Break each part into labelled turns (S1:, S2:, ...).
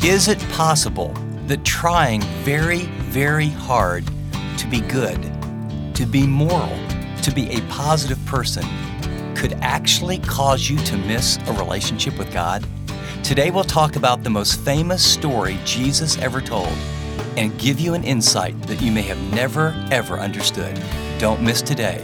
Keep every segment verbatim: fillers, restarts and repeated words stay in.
S1: Is it possible that trying very, very hard to be good, to be moral, to be a positive person could actually cause you to miss a relationship with God? Today we'll talk about the most famous story Jesus ever told and give you an insight that you may have never, ever understood. Don't miss today.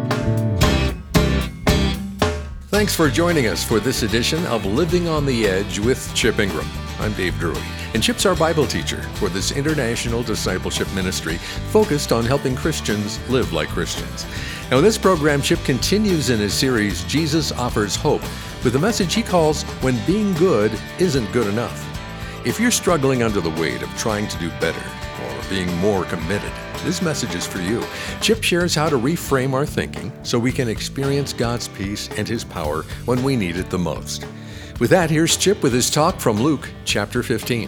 S2: Thanks for joining us for this edition of Living on the Edge with Chip Ingram. I'm Dave Drury, and Chip's our Bible teacher for this international discipleship ministry focused on helping Christians live like Christians. Now, in this program, Chip continues in his series, Jesus Offers Hope, with a message he calls When Being Good Isn't Good Enough. If you're struggling under the weight of trying to do better or being more committed, this message is for you. Chip shares how to reframe our thinking so we can experience God's peace and His power when we need it the most. With that, here's Chip with his talk from Luke chapter fifteen.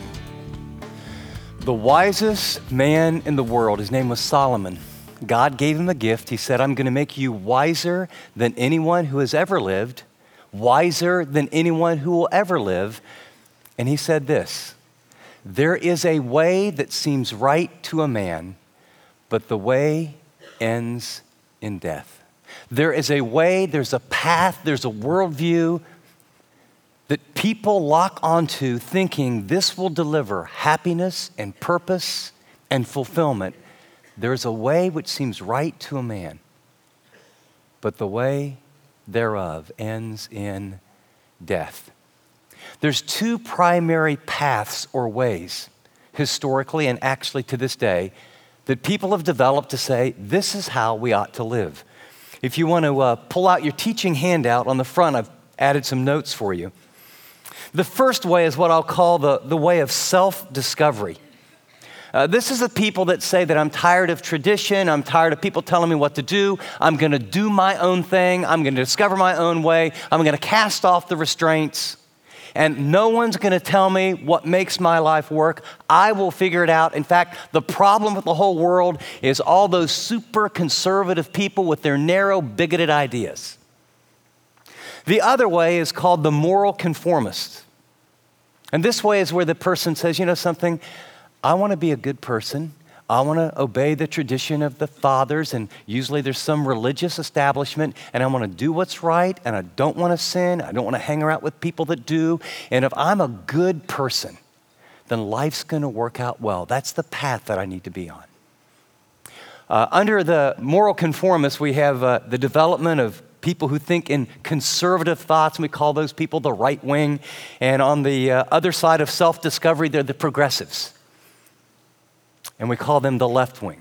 S1: The wisest man in the world, his name was Solomon. God gave him a gift. He said, I'm going to make you wiser than anyone who has ever lived, wiser than anyone who will ever live. And he said this, there is a way that seems right to a man, but the way ends in death. There is a way, there's a path, there's a worldview that people lock onto thinking this will deliver happiness and purpose and fulfillment. There is a way which seems right to a man, but the way thereof ends in death. There's two primary paths or ways, historically and actually to this day, that people have developed to say, this is how we ought to live. If you want to uh, pull out your teaching handout on the front, I've added some notes for you. The first way is what I'll call the, the way of self-discovery. Uh, this is the people that say that I'm tired of tradition, I'm tired of people telling me what to do, I'm going to do my own thing, I'm going to discover my own way, I'm going to cast off the restraints, and no one's going to tell me what makes my life work. I will figure it out. In fact, the problem with the whole world is all those super conservative people with their narrow, bigoted ideas. The other way is called the moral conformist. And this way is where the person says, you know something, I want to be a good person. I want to obey the tradition of the fathers, and usually there's some religious establishment, and I want to do what's right, and I don't want to sin. I don't want to hang around with people that do. And if I'm a good person, then life's going to work out well. That's the path that I need to be on. Uh, under the moral conformists, we have uh, the development of people who think in conservative thoughts, and we call those people the right wing. And on the uh, other side of self-discovery, they're the progressives. And we call them the left wing.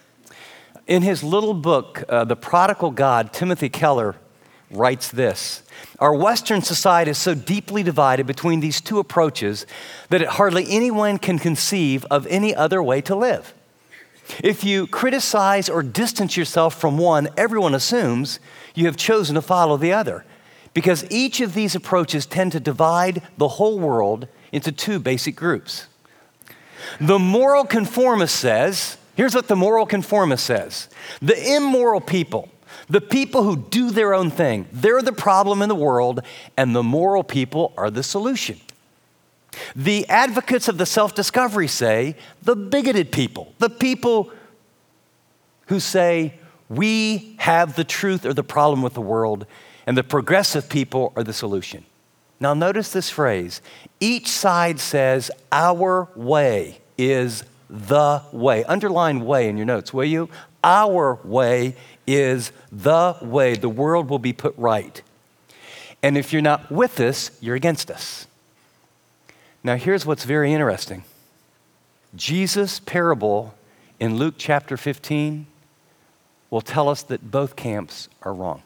S1: In his little book, uh, The Prodigal God, Timothy Keller writes this, our Western society is so deeply divided between these two approaches that it hardly anyone can conceive of any other way to live. If you criticize or distance yourself from one, everyone assumes you have chosen to follow the other, because each of these approaches tend to divide the whole world into two basic groups. The moral conformist says, here's what the moral conformist says, the immoral people, the people who do their own thing, they're the problem in the world, and the moral people are the solution. The advocates of the self-discovery say, the bigoted people, the people who say, we have the truth or the problem with the world, and the progressive people are the solution. Now notice this phrase, each side says, our way is the way. Underline way in your notes, will you? Our way is the way. The world will be put right. And if you're not with us, you're against us. Now here's what's very interesting. Jesus' parable in Luke chapter fifteen will tell us that both camps are wrong.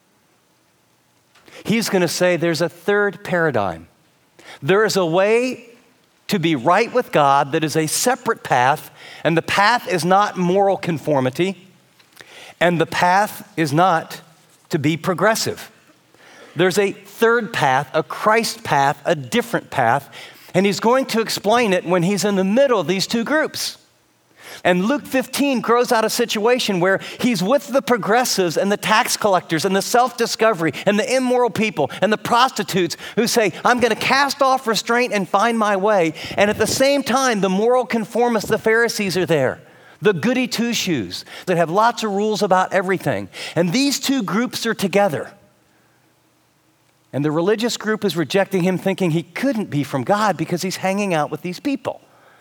S1: He's going to say there's a third paradigm. There is a way to be right with God that is a separate path, and the path is not moral conformity, and the path is not to be progressive. There's a third path, a Christ path, a different path, and he's going to explain it when he's in the middle of these two groups. And Luke fifteen grows out a situation where he's with the progressives and the tax collectors and the self-discovery and the immoral people and the prostitutes who say, I'm going to cast off restraint and find my way. And at the same time, the moral conformists, the Pharisees, are there. The goody two-shoes that have lots of rules about everything. And these two groups are together. And the religious group is rejecting him, thinking he couldn't be from God because he's hanging out with these people.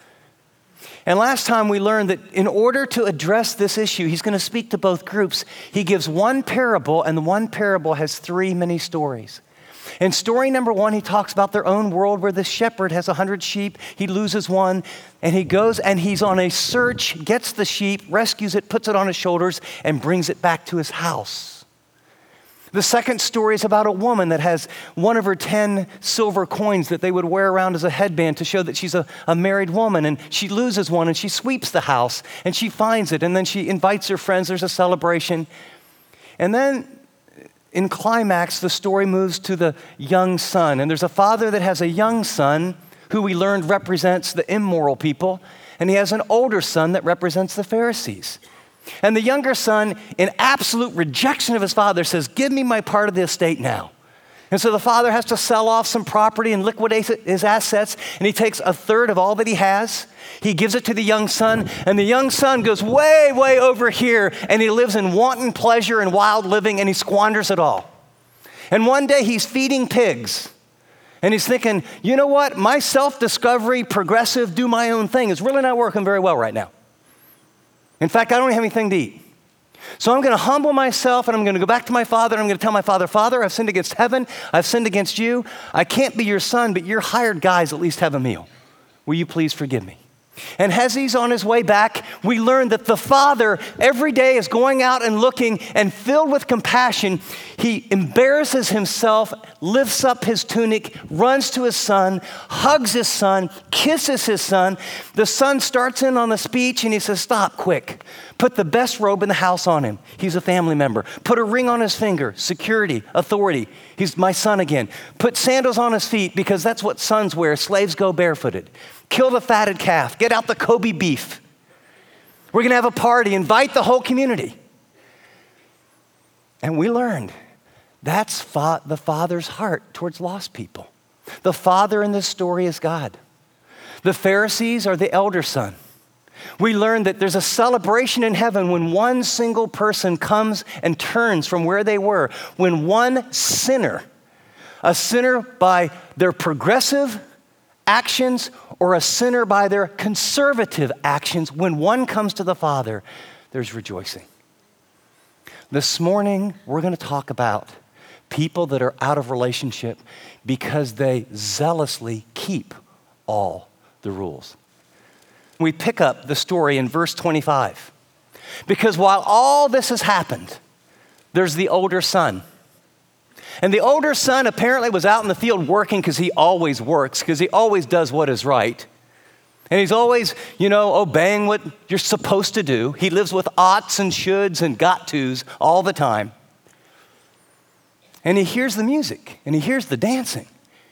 S1: And last time we learned that in order to address this issue, he's going to speak to both groups. He gives one parable, and the one parable has three mini stories. In story number one, he talks about their own world where the shepherd has a hundred sheep. He loses one, and he goes and he's on a search, gets the sheep, rescues it, puts it on his shoulders, and brings it back to his house. The second story is about a woman that has one of her ten silver coins that they would wear around as a headband to show that she's a, a married woman, and she loses one, and she sweeps the house, and she finds it, and then she invites her friends. There's a celebration. And then in climax, the story moves to the young son, and there's a father that has a young son who we learned represents the immoral people, and he has an older son that represents the Pharisees. And the younger son, in absolute rejection of his father, says, give me my part of the estate now. And so the father has to sell off some property and liquidate his assets, and he takes a third of all that he has. He gives it to the young son, and the young son goes way, way over here, and he lives in wanton pleasure and wild living, and he squanders it all. And one day he's feeding pigs, and he's thinking, you know what? My self-discovery, progressive, do my own thing is really not working very well right now. In fact, I don't have anything to eat. So I'm going to humble myself, and I'm going to go back to my father, and I'm going to tell my father, Father, I've sinned against heaven. I've sinned against you. I can't be your son, but your hired guys at least have a meal. Will you please forgive me? And as he's on his way back, we learn that the father every day is going out and looking, and filled with compassion, he embarrasses himself, lifts up his tunic, runs to his son, hugs his son, kisses his son. The son starts in on the speech, and he says, stop, quick. Put the best robe in the house on him. He's a family member. Put a ring on his finger, security, authority. He's my son again. Put sandals on his feet, because that's what sons wear. Slaves go barefooted. Kill the fatted calf. Get out the Kobe beef. We're going to have a party. Invite the whole community. And we learned that's fa- the Father's heart towards lost people. The Father in this story is God. The Pharisees are the elder son. We learned that there's a celebration in heaven when one single person comes and turns from where they were. When one sinner, a sinner by their progressive actions or a sinner by their conservative actions, when one comes to the Father, there's rejoicing. This morning, we're going to talk about people that are out of relationship because they zealously keep all the rules. We pick up the story in verse twenty-five. Because while all this has happened, there's the older son. And the older son apparently was out in the field working, because he always works, because he always does what is right. And he's always, you know, obeying what you're supposed to do. He lives with oughts and shoulds and got tos all the time. And he hears the music, and he hears the dancing.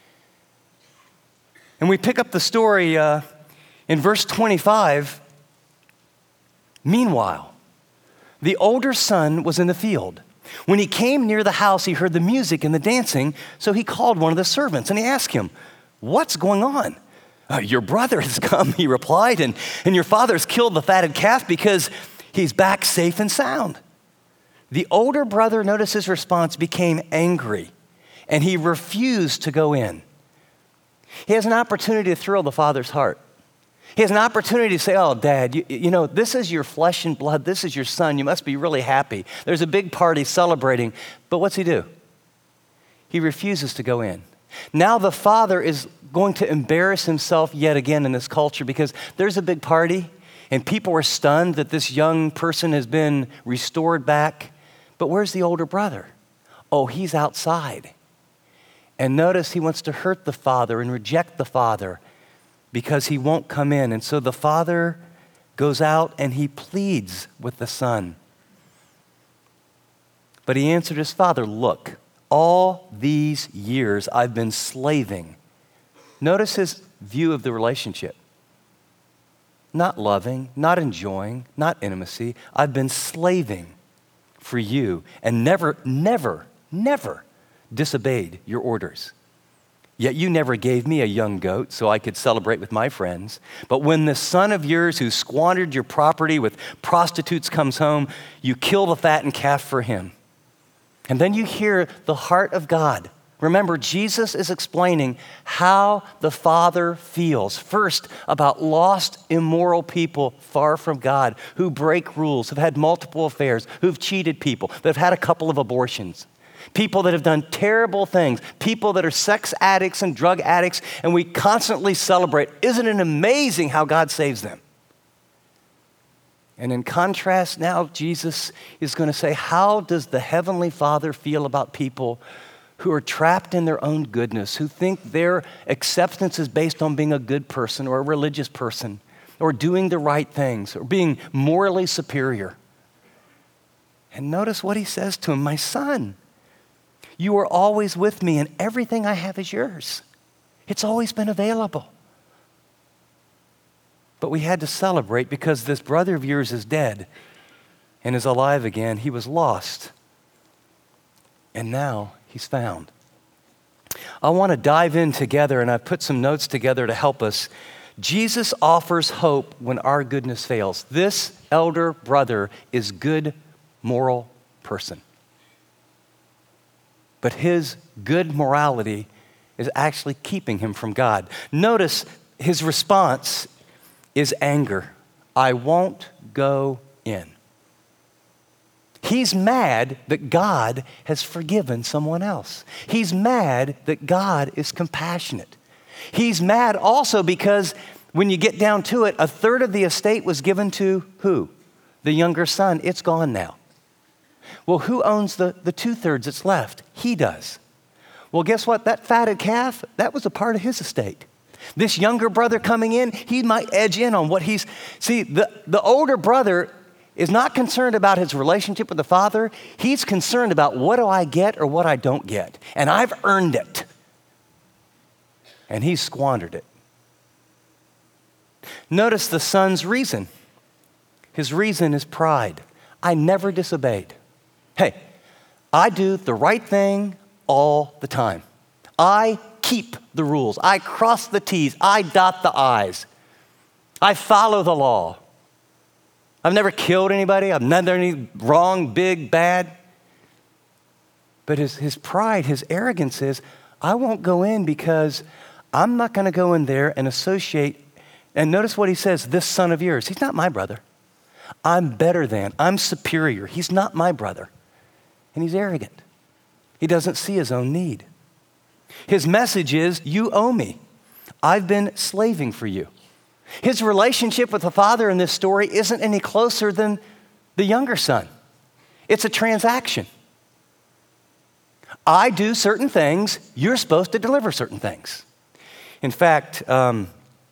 S1: And we pick up the story uh, in verse twenty-five. Meanwhile, the older son was in the field. When he came near the house, he heard the music and the dancing, so he called one of the servants, and he asked him, what's going on? Uh, your brother has come, he replied, and, and your father's killed the fatted calf because he's back safe and sound. The older brother, notice his response, became angry, and he refused to go in. He has an opportunity to thrill the father's heart. He has an opportunity to say, oh, Dad, you, you know, this is your flesh and blood. This is your son. You must be really happy. There's a big party celebrating. But what's he do? He refuses to go in. Now the father is going to embarrass himself yet again in this culture, because there's a big party and people are stunned that this young person has been restored back. But where's the older brother? Oh, he's outside. And notice he wants to hurt the father and reject the father, because he won't come in. And so the father goes out and he pleads with the son. But he answered his father, look, all these years I've been slaving. Notice his view of the relationship. not loving, not enjoying, not intimacy. I've been slaving for you and never, never, never disobeyed your orders. Yet you never gave me a young goat so I could celebrate with my friends. But when this son of yours who squandered your property with prostitutes comes home, you kill the fattened calf for him. And then you hear the heart of God. Remember, Jesus is explaining how the Father feels. First, about lost, immoral people far from God who break rules, have had multiple affairs, who've cheated people, that have had a couple of abortions. People that have done terrible things, people that are sex addicts and drug addicts, and we constantly celebrate. Isn't it amazing how God saves them? And in contrast, now Jesus is going to say, how does the Heavenly Father feel about people who are trapped in their own goodness, who think their acceptance is based on being a good person or a religious person, or doing the right things, or being morally superior? And notice what he says to him, my son, you are always with me, and everything I have is yours. It's always been available. But we had to celebrate because this brother of yours is dead and is alive again. He was lost, and now he's found. I want to dive in together, and I've put some notes together to help us. Jesus offers hope when our goodness fails. This elder brother is a good, moral person. But his good morality is actually keeping him from God. Notice his response is anger. I won't go in. He's mad that God has forgiven someone else. He's mad that God is compassionate. He's mad also because when you get down to it, a third of the estate was given to who? The younger son. It's gone now. Well, who owns the, the two-thirds that's left? He does. Well, guess what? That fatted calf, that was a part of his estate. This younger brother coming in, he might edge in on what he's... See, the, the older brother is not concerned about his relationship with the father. He's concerned about what do I get or what I don't get. And I've earned it. And he's squandered it. Notice the son's reason. His reason is pride. I never disobeyed. Hey, I do the right thing all the time. I keep the rules. I cross the T's. I dot the I's. I follow the law. I've never killed anybody. I've never done any wrong, big, bad. But his, his pride, his arrogance is, I won't go in because I'm not going to go in there and associate. And notice what he says, this son of yours. He's not my brother. I'm better than. I'm superior. He's not my brother. And he's arrogant. He doesn't see his own need. His message is, you owe me. I've been slaving for you. His relationship with the father in this story isn't any closer than the younger son. It's a transaction. I do certain things. You're supposed to deliver certain things. In fact, um,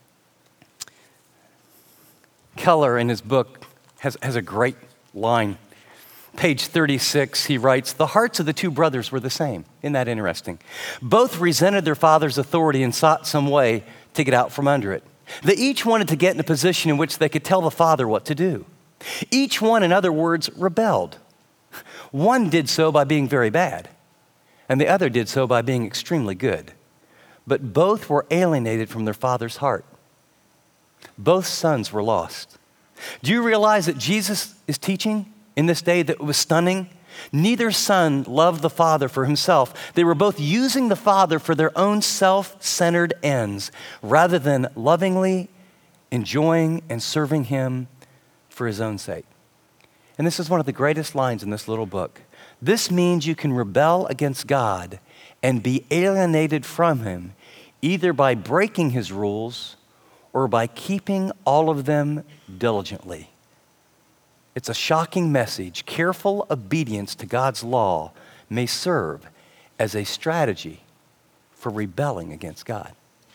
S1: Keller in his book has, has a great line. Page thirty-six, he writes, the hearts of the two brothers were the same. Isn't that interesting? Both resented their father's authority and sought some way to get out from under it. They each wanted to get in a position in which they could tell the father what to do. Each one, in other words, rebelled. One did so by being very bad, and the other did so by being extremely good. But both were alienated from their father's heart. Both sons were lost. Do you realize that Jesus is teaching in this day that was stunning? Neither son loved the father for himself. They were both using the father for their own self-centered ends rather than lovingly enjoying and serving him for his own sake. And this is one of the greatest lines in this little book. This means you can rebel against God and be alienated from him either by breaking his rules or by keeping all of them diligently. It's a shocking message. Careful obedience to God's law may serve as a strategy for rebelling against God.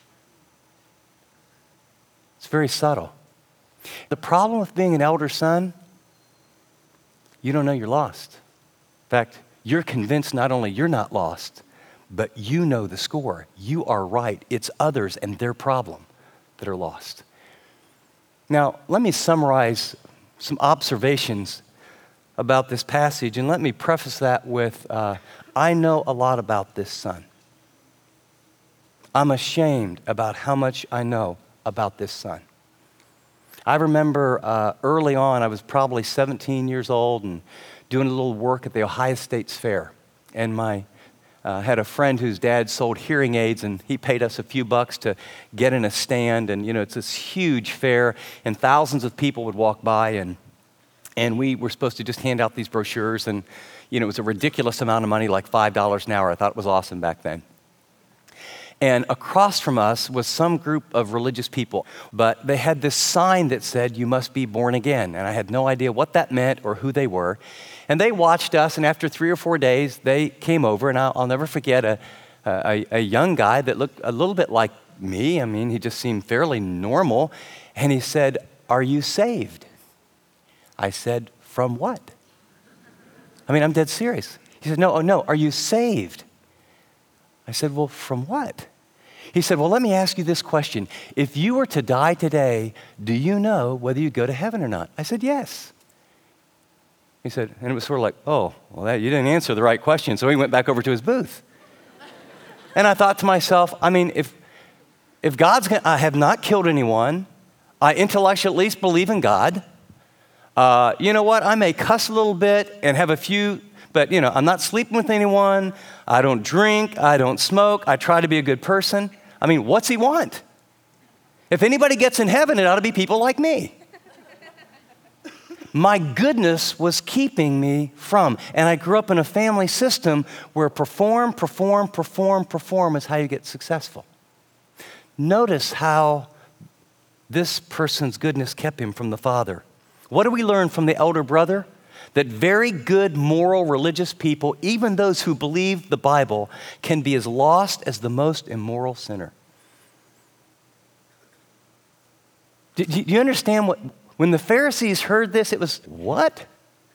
S1: It's very subtle. The problem with being an elder son, you don't know you're lost. In fact, you're convinced not only you're not lost, but you know the score. You are right. It's others and their problem that are lost. Now, let me summarize some observations about this passage, and let me preface that with, uh, I know a lot about this son. I'm ashamed about how much I know about this son. I remember uh, early on, I was probably seventeen years old and doing a little work at the Ohio State Fair. And my uh, had a friend whose dad sold hearing aids, and he paid us a few bucks to get in a stand. And, you know, it's this huge fair, and thousands of people would walk by, and and we were supposed to just hand out these brochures. And, you know, it was a ridiculous amount of money, like five dollars an hour. I thought it was awesome back then. And across from us was some group of religious people, but they had this sign that said, "You must be born again." And I had no idea what that meant or who they were. And they watched us, and after three or four days, they came over, and I'll, I'll never forget a, a, a young guy that looked a little bit like me. I mean, he just seemed fairly normal. And he said, "Are you saved?" I said, "From what?" I mean, I'm dead serious. He said, "No, oh no, are you saved?" I said, "Well, from what?" He said, "Well, let me ask you this question. If you were to die today, do you know whether you go to heaven or not?" I said, "Yes." He said, and it was sort of like, "Oh, well, that, you didn't answer the right question." So he went back over to his booth. And I thought to myself, I mean, if if God's gonna, I have not killed anyone, I intellectually at least believe in God. Uh, you know what? I may cuss a little bit and have a few, but you know, I'm not sleeping with anyone. I don't drink. I don't smoke. I try to be a good person. I mean, what's he want? If anybody gets in heaven, it ought to be people like me. My goodness was keeping me from. And I grew up in a family system where perform, perform, perform, perform is how you get successful. Notice how this person's goodness kept him from the Father. What do we learn from the elder brother? That very good, moral, religious people, even those who believe the Bible, can be as lost as the most immoral sinner. Do, do you understand what, when the Pharisees heard this, it was, what?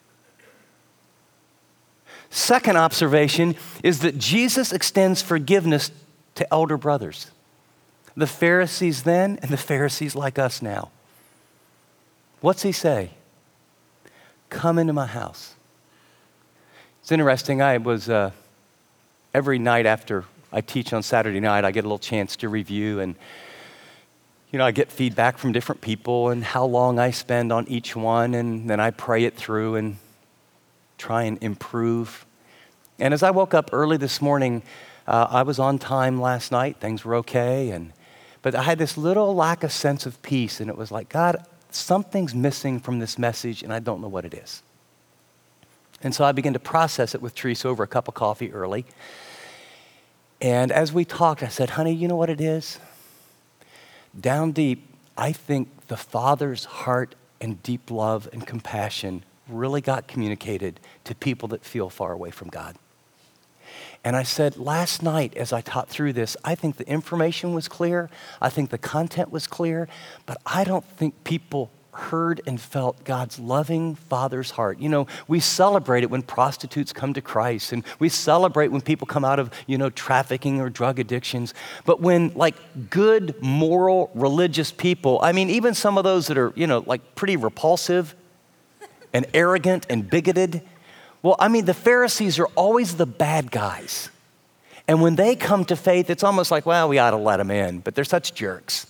S1: Second observation is that Jesus extends forgiveness to elder brothers. The Pharisees then and the Pharisees like us now. What's he say? Come into my house. It's interesting. I was, uh, every night after I teach on Saturday night, I get a little chance to review, and, you know, I get feedback from different people and how long I spend on each one, and then I pray it through and try and improve. And as I woke up early this morning, uh, I was on time last night. Things were okay, and but I had this little lack of sense of peace, and it was like, God, something's missing from this message, and I don't know what it is. And so I began to process it with Teresa over a cup of coffee early. And as we talked, I said, honey, you know what it is? Down deep, I think the Father's heart and deep love and compassion really got communicated to people that feel far away from God. And I said, last night as I taught through this, I think the information was clear. I think the content was clear, but I don't think people heard and felt God's loving Father's heart. You know, we celebrate it when prostitutes come to Christ, and we celebrate when people come out of, you know, trafficking or drug addictions. But when like good, moral, religious people, I mean, even some of those that are, you know, like pretty repulsive and arrogant and bigoted, well, I mean, the Pharisees are always the bad guys. And when they come to faith, it's almost like, well, we ought to let them in, but they're such jerks.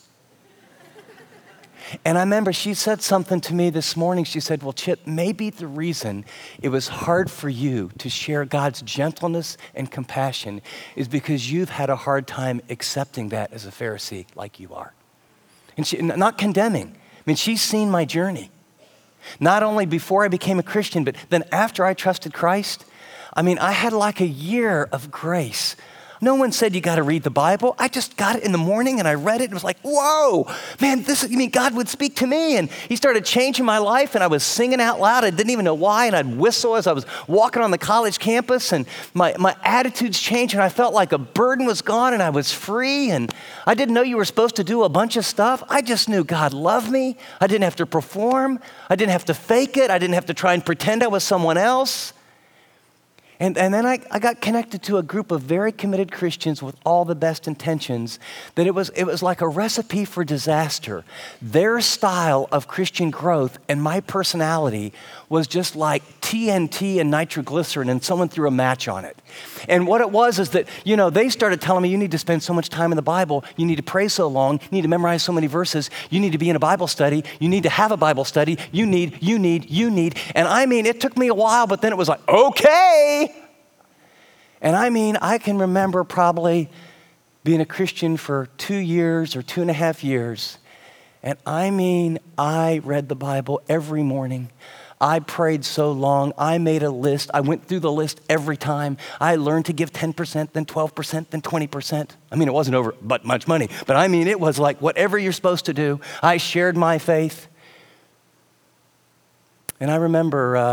S1: And I remember she said something to me this morning. She said, well, Chip, maybe the reason it was hard for you to share God's gentleness and compassion is because you've had a hard time accepting that as a Pharisee like you are. And she, not condemning. I mean, she's seen my journey. Not only before I became a Christian, but then after I trusted Christ, I mean, I had like a year of grace. No one said you got to read the Bible. I just got it in the morning and I read it and it was like, whoa, man, this is, you mean God would speak to me? And he started changing my life, and I was singing out loud. I didn't even know why, and I'd whistle as I was walking on the college campus, and my, my attitudes changed, and I felt like a burden was gone and I was free, and I didn't know you were supposed to do a bunch of stuff. I just knew God loved me. I didn't have to perform. I didn't have to fake it. I didn't have to try and pretend I was someone else. And, and then I, I got connected to a group of very committed Christians with all the best intentions, that it was, it was like a recipe for disaster. Their style of Christian growth and my personality was just like T N T and nitroglycerin and someone threw a match on it. And what it was is that, you know, they started telling me, you need to spend so much time in the Bible, you need to pray so long, you need to memorize so many verses, you need to be in a Bible study, you need to have a Bible study, you need, you need, you need. And I mean, it took me a while, but then it was like, okay. And I mean, I can remember probably being a Christian for two years or two and a half years. And I mean, I read the Bible every morning. I prayed so long. I made a list. I went through the list every time. I learned to give ten percent, then twelve percent, then twenty percent. I mean, it wasn't over but much money, but I mean, it was like whatever you're supposed to do. I shared my faith. And I remember uh,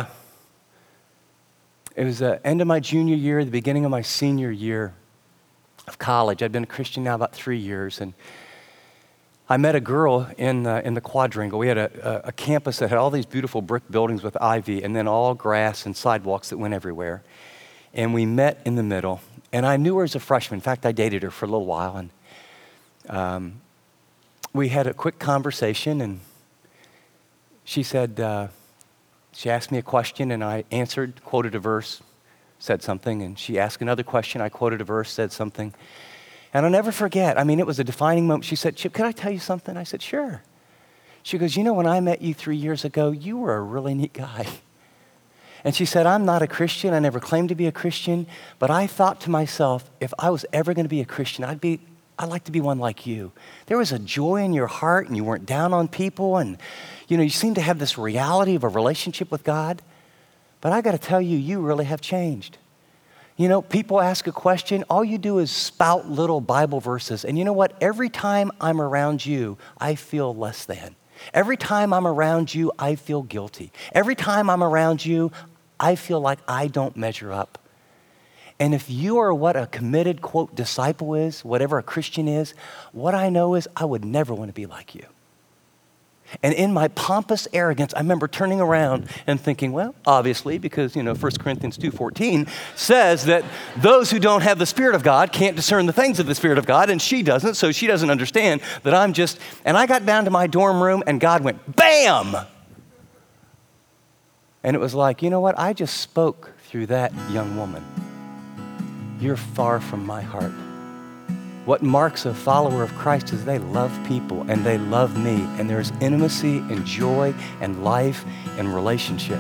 S1: it was the end of my junior year, the beginning of my senior year of college. I'd been a Christian now about three years, and I met a girl in the, in the quadrangle. We had a, a, a campus that had all these beautiful brick buildings with ivy and then all grass and sidewalks that went everywhere. And we met in the middle. And I knew her as a freshman. In fact, I dated her for a little while. And um, we had a quick conversation. And she said, uh, she asked me a question and I answered, quoted a verse, said something. And she asked another question. I quoted a verse, said something. And I'll never forget. I mean, it was a defining moment. She said, Chip, can I tell you something? I said, sure. She goes, you know, when I met you three years ago, you were a really neat guy. And she said, I'm not a Christian. I never claimed to be a Christian. But I thought to myself, if I was ever going to be a Christian, I'd be, I'd like to be one like you. There was a joy in your heart and you weren't down on people. And, you know, you seemed to have this reality of a relationship with God. But I got to tell you, you really have changed. You know, people ask a question, all you do is spout little Bible verses. And you know what? Every time I'm around you, I feel less than. Every time I'm around you, I feel guilty. Every time I'm around you, I feel like I don't measure up. And if you are what a committed, quote, disciple is, whatever a Christian is, what I know is I would never want to be like you. And in my pompous arrogance, I remember turning around and thinking, well, obviously, because, you know, First Corinthians two fourteen says that those who don't have the Spirit of God can't discern the things of the Spirit of God, and she doesn't, so she doesn't understand that I'm just, and I got down to my dorm room, and God went, bam! And it was like, you know what? I just spoke through that young woman. You're far from my heart. What marks a follower of Christ is they love people and they love me, and there's intimacy and joy and life and relationship.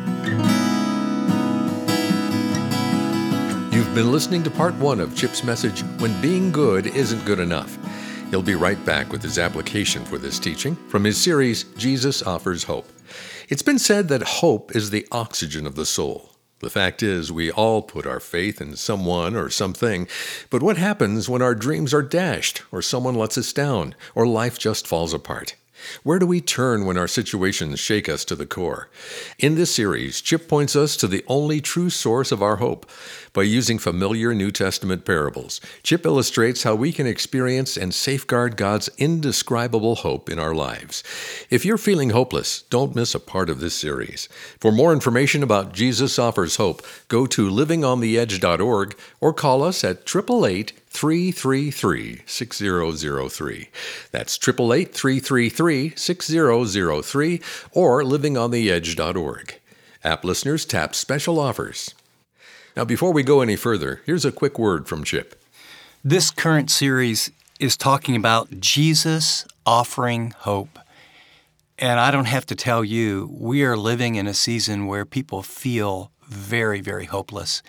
S2: You've been listening to part one of Chip's message, When Being Good Isn't Good Enough. He'll be right back with his application for this teaching from his series, Jesus Offers Hope. It's been said that hope is the oxygen of the soul. The fact is, we all put our faith in someone or something, but what happens when our dreams are dashed, or someone lets us down, or life just falls apart? Where do we turn when our situations shake us to the core? In this series, Chip points us to the only true source of our hope. By using familiar New Testament parables, Chip illustrates how we can experience and safeguard God's indescribable hope in our lives. If you're feeling hopeless, don't miss a part of this series. For more information about Jesus Offers Hope, go to living on the edge dot org or call us at eight eight eight, three three three, six zero zero three. That's eight eight eight, three three three, six zero zero three or living on the edge dot org. App listeners tap special offers. Now, before we go any further, here's a quick word from Chip.
S1: This current series is talking about Jesus offering hope. And I don't have to tell you, we are living in a season where people feel very, very hopeless.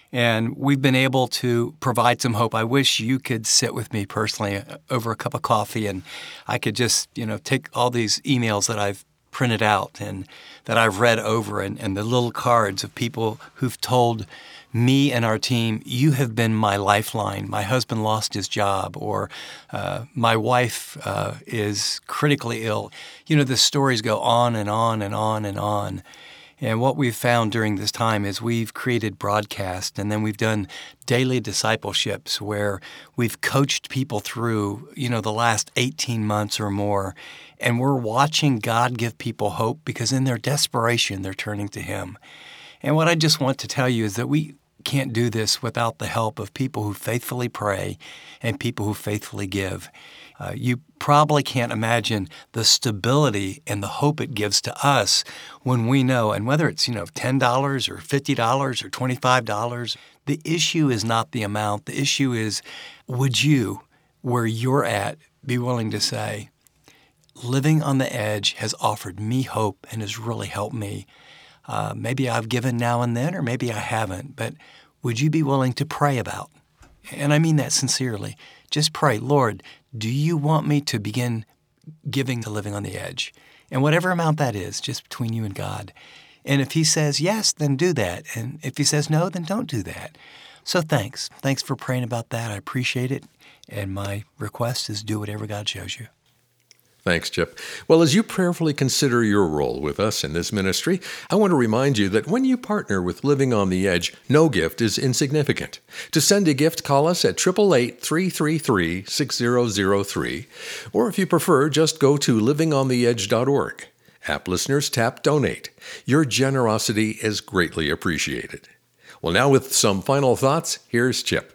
S1: And we've been able to provide some hope. I wish you could sit with me personally over a cup of coffee and I could just, you know, take all these emails that I've printed out and that I've read over and, and the little cards of people who've told me and our team, you have been my lifeline. My husband lost his job, or uh, my wife uh, is critically ill. You know, the stories go on and on and on and on. And what we've found during this time is we've created broadcasts, and then we've done daily discipleships where we've coached people through, you know, the last eighteen months or more. And we're watching God give people hope because in their desperation, they're turning to Him.
S3: And what I just want to tell you is that we can't do this without the help of people who faithfully pray and people who faithfully give. Uh, you probably can't imagine the stability and the hope it gives to us when we know, and whether it's, you know, ten dollars or fifty dollars or twenty-five dollars, the issue is not the amount. The issue is, would you, where you're at, be willing to say, living on the edge has offered me hope and has really helped me. Uh, maybe I've given now and then, or maybe I haven't, but would you be willing to pray about? And I mean that sincerely. Just pray, Lord, do you want me to begin giving to living on the edge? And whatever amount that is, just between you and God. And if he says yes, then do that. And if he says no, then don't do that. So thanks. Thanks for praying about that. I appreciate it. And my request is do whatever God shows you.
S2: Thanks, Chip. Well, as you prayerfully consider your role with us in this ministry, I want to remind you that when you partner with Living on the Edge, no gift is insignificant. To send a gift, call us at eight eight eight, three three three, six zero zero three, or if you prefer, just go to living on the edge dot org. App listeners, tap Donate. Your generosity is greatly appreciated. Well, now with some final thoughts, here's Chip.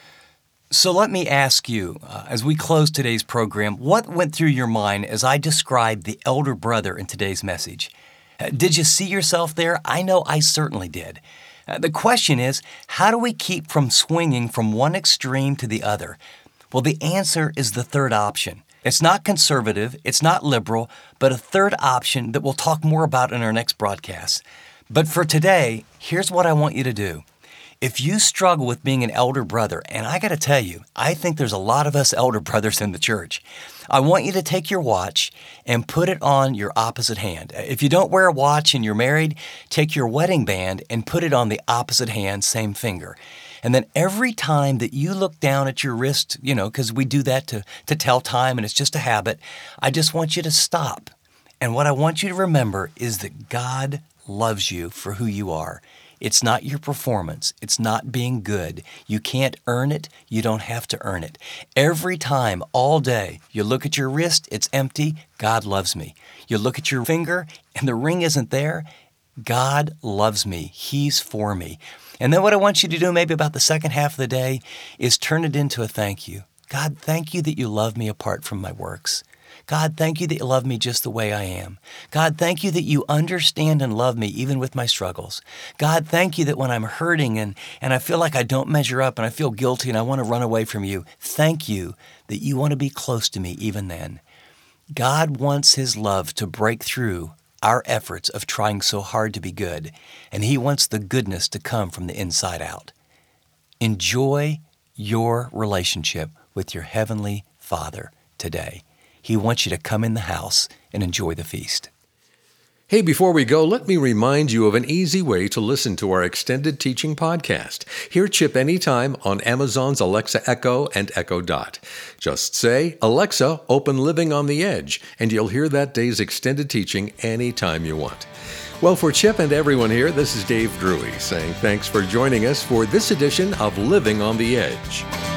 S1: So let me ask you, uh, as we close today's program, what went through your mind as I described the elder brother in today's message? Uh, did you see yourself there? I know I certainly did. Uh, the question is, how do we keep from swinging from one extreme to the other? Well, the answer is the third option. It's not conservative, it's not liberal, but a third option that we'll talk more about in our next broadcast. But for today, here's what I want you to do. If you struggle with being an elder brother, and I got to tell you, I think there's a lot of us elder brothers in the church, I want you to take your watch and put it on your opposite hand. If you don't wear a watch and you're married, take your wedding band and put it on the opposite hand, same finger. And then every time that you look down at your wrist, you know, because we do that to, to tell time and it's just a habit, I just want you to stop. And what I want you to remember is that God loves you for who you are. It's not your performance. It's not being good. You can't earn it. You don't have to earn it. Every time, all day, you look at your wrist, it's empty. God loves me. You look at your finger and the ring isn't there. God loves me. He's for me. And then what I want you to do maybe about the second half of the day is turn it into a thank you. God, thank you that you love me apart from my works. God, thank you that you love me just the way I am. God, thank you that you understand and love me even with my struggles. God, thank you that when I'm hurting and, and I feel like I don't measure up and I feel guilty and I want to run away from you, thank you that you want to be close to me even then. God wants His love to break through our efforts of trying so hard to be good, and He wants the goodness to come from the inside out. Enjoy your relationship with your Heavenly Father today. He wants you to come in the house and enjoy the feast.
S2: Hey, before we go, let me remind you of an easy way to listen to our extended teaching podcast. Hear Chip anytime on Amazon's Alexa Echo and Echo Dot. Just say, Alexa, open Living on the Edge, and you'll hear that day's extended teaching anytime you want. Well, for Chip and everyone here, this is Dave Drury saying thanks for joining us for this edition of Living on the Edge.